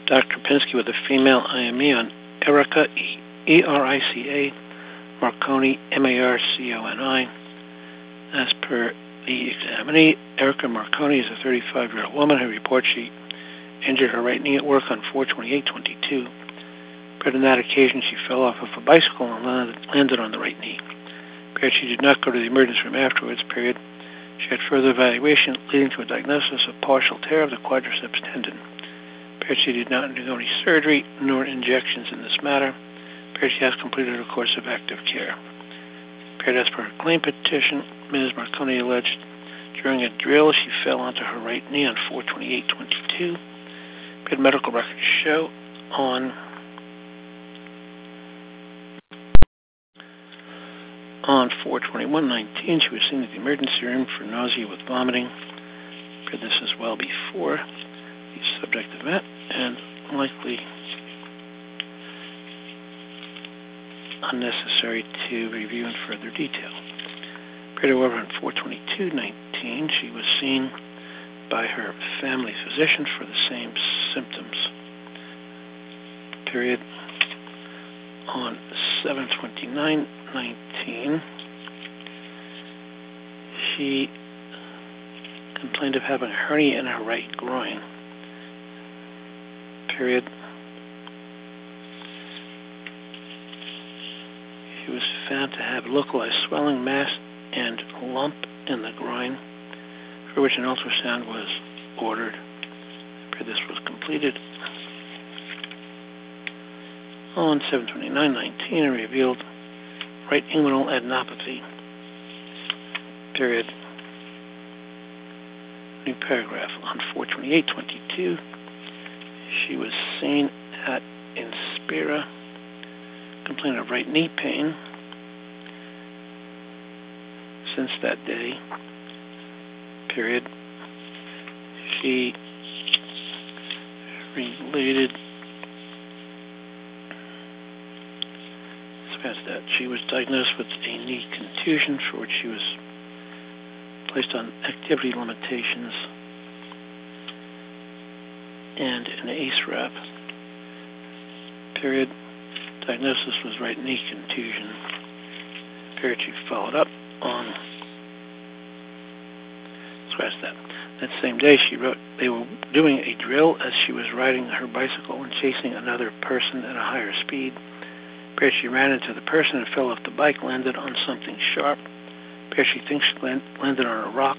Dr. Pinsky with a female IME on Erica, E-R-I-C-A, Marconi, M-A-R-C-O-N-I. As per the examinee, Erica Marconi is a 35-year-old woman who reports she injured her right knee at work on 4/28/22. But on that occasion, she fell off of a bicycle and landed on the right knee. Period. She did not go to the emergency room afterwards. Period. She had further evaluation leading to a diagnosis of partial tear of the quadriceps tendon. Period. She did not undergo any surgery nor injections in this matter. Period. She has completed a course of active care. Period. As per her claim petition, Ms. Marconi alleged during a drill she fell onto her right knee on 4/28/22. Period. Medical records show on 4/21/19 she was seen at the emergency room for nausea with vomiting. Period. This is well before the subject event and likely unnecessary to review in further detail. Period. However, on 4/22/19 she was seen by her family physician for the same symptoms. Period. On 7/29/19 she complained of having a hernia in her right groin. Period. She was found to have localized swelling, mass, and lump in the groin, for which an ultrasound was ordered. This was completed on 7/29/19 and revealed right inguinal adenopathy. Period. New paragraph. On 4/28/22, she was seen at Inspira, complaining of right knee pain. Since that day, period, she related that she was diagnosed with a knee contusion for which she was placed on activity limitations and an ACE wrap. Period. Diagnosis was right knee contusion. Period. She followed up on that same day. She wrote they were doing a drill as she was riding her bicycle and chasing another person at a higher speed. Period. She ran into the person and fell off the bike, landed on something sharp. Period. She thinks she landed on a rock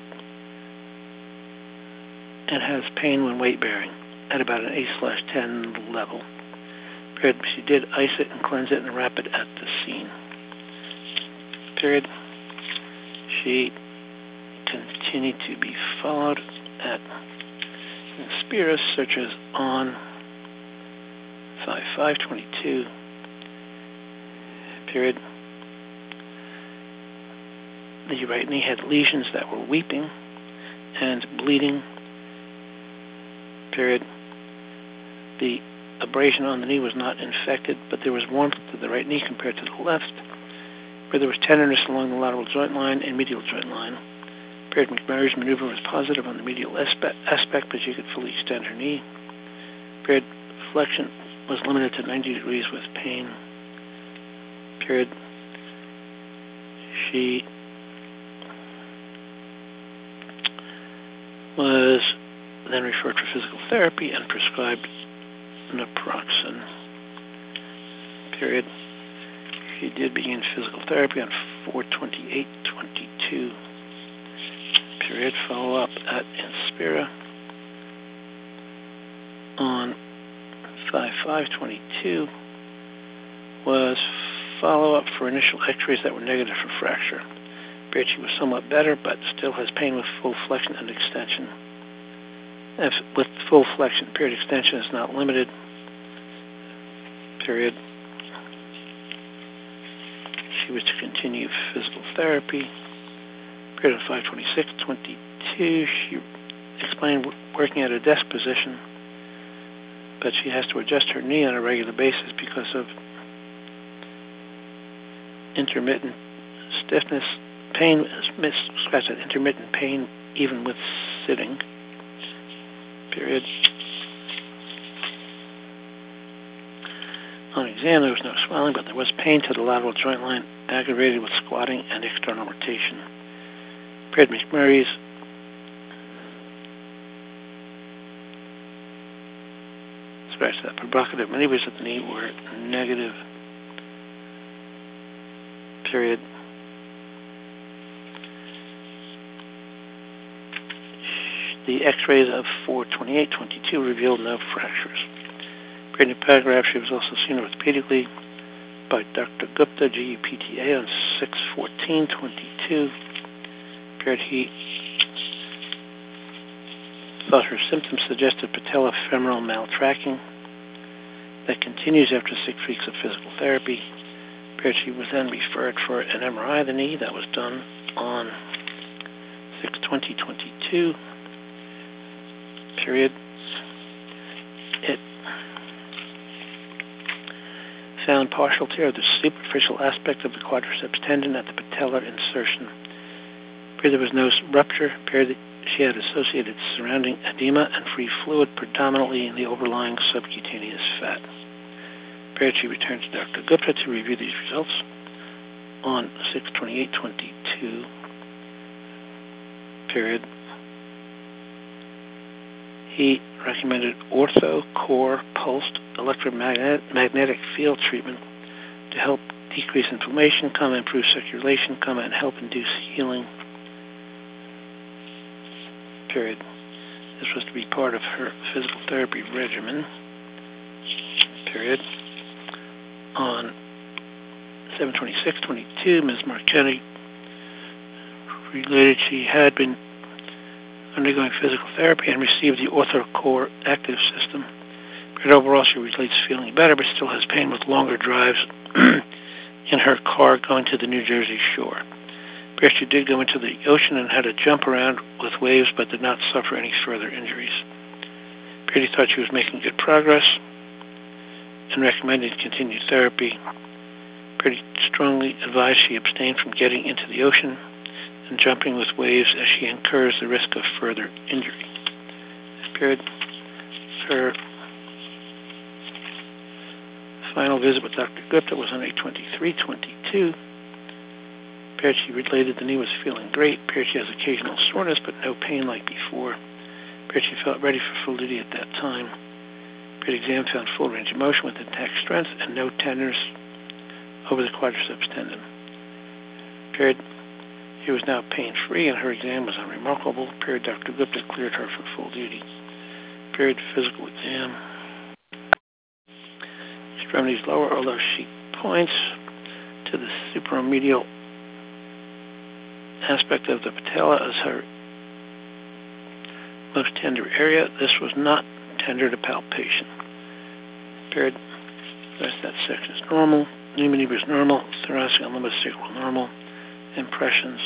and has pain when weight bearing at about an 8/10 level. Period. She did ice it and cleanse it and wrap it at the scene. Period. She continued to be followed at Inspira, such as on 5/5/22. Period. The right knee had lesions that were weeping and bleeding. Period. The abrasion on the knee was not infected, but there was warmth to the right knee compared to the left, where there was tenderness along the lateral joint line and medial joint line. Period. McMurray's maneuver was positive on the medial aspect, but she could fully extend her knee. Period. Flexion was limited to 90 degrees with pain. Period. She was then referred for physical therapy and prescribed naproxen. Period. She did begin physical therapy on 4/28/22. Period. Follow up at Inspira on 5/5/22 was follow up for initial x-rays that were negative for fracture. Period. She was somewhat better, but still has pain with full flexion and extension. With full flexion, period. Extension is not limited. Period. She was to continue physical therapy. Period. On 5/26/22, she explained working at a desk position, but she has to adjust her knee on a regular basis because of intermittent stiffness, pain, intermittent pain even with sitting. Period. exam, there was no swelling, but there was pain to the lateral joint line, aggravated with squatting and external rotation. Period. McMurray's scratch that. Provocative maneuvers at the knee were negative. Period. The x-rays of 4/28/22 revealed no fractures. In the paragraph, she was also seen orthopedically by Dr. Gupta, GUPTA, on 6/14/22. He thought her symptoms suggested patellofemoral maltracking that continues after 6 weeks of physical therapy. She was then referred for an MRI of the knee that was done on 6/20/22. Period. It found partial tear of the superficial aspect of the quadriceps tendon at the patellar insertion. There was no rupture. She had associated surrounding edema and free fluid predominantly in the overlying subcutaneous fat. She returned to Dr. Gupta to review these results on 6/28/22. Period. He recommended ortho core pulsed electromagnetic field treatment to help decrease inflammation, improve circulation, and help induce healing. Period. This was to be part of her physical therapy regimen. Period. On 7/26/22, Ms. Marconi related she had been undergoing physical therapy and received the OrthoCore active system. But overall, she relates feeling better, but still has pain with longer drives in her car going to the New Jersey shore. She did go into the ocean and had to jump around with waves, but did not suffer any further injuries. He thought she was making good progress and recommended continued therapy. Pretty strongly advised she abstain from getting into the ocean and jumping with waves as she incurs the risk of further injury. Period. Her final visit with Dr. Gupta was on 8/23/22. She related the knee was feeling great. She has occasional soreness, but no pain like before. She felt ready for full duty at that time. The exam found full range of motion with intact strength and no tenderness over the quadriceps tendon. She was now pain-free, and her exam was unremarkable. Dr. Gupta cleared her for full duty. Physical exam. Extremities lower, although she points to the supromedial aspect of the patella as her most tender area. This was not tender to palpation. The rest of that section is normal. Knee maneuver is normal. Thoracic and lumbosacral normal. Impressions.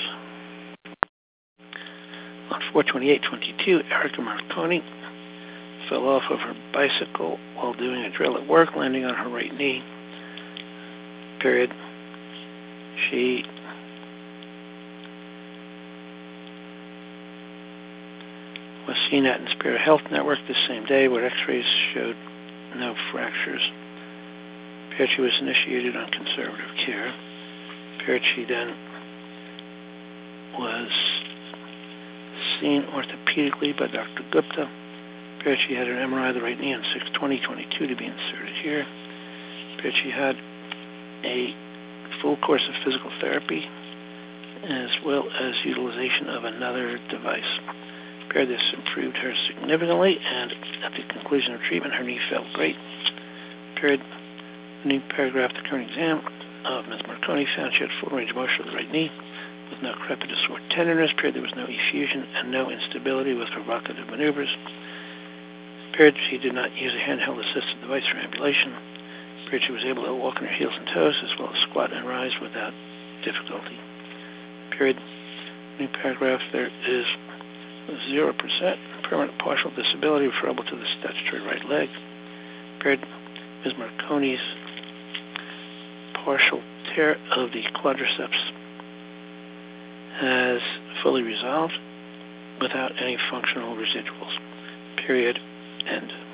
On 4/28/22, Erica Marconi fell off of her bicycle while doing a drill at work, landing on her right knee. She was seen at Inspira Health Network the same day, where x-rays showed no fractures. She was initiated on conservative care. She then was seen orthopedically by Dr. Gupta. She had an MRI of the right knee on 6/20/22 to be inserted here. She had a full course of physical therapy as well as utilization of another device. This improved her significantly, and at the conclusion of treatment, her knee felt great. The new paragraph, the current exam of Ms. Marconi found she had full range of motion of the right knee with no crepitus or tenderness. There was no effusion and no instability with provocative maneuvers. She did not use a handheld assisted device for ambulation. She was able to walk on her heels and toes as well as squat and rise without difficulty. New paragraph, there is 0% permanent partial disability referable to the statutory right leg. Ms. Marconi's partial tear of the quadriceps has fully resolved without any functional residuals. End.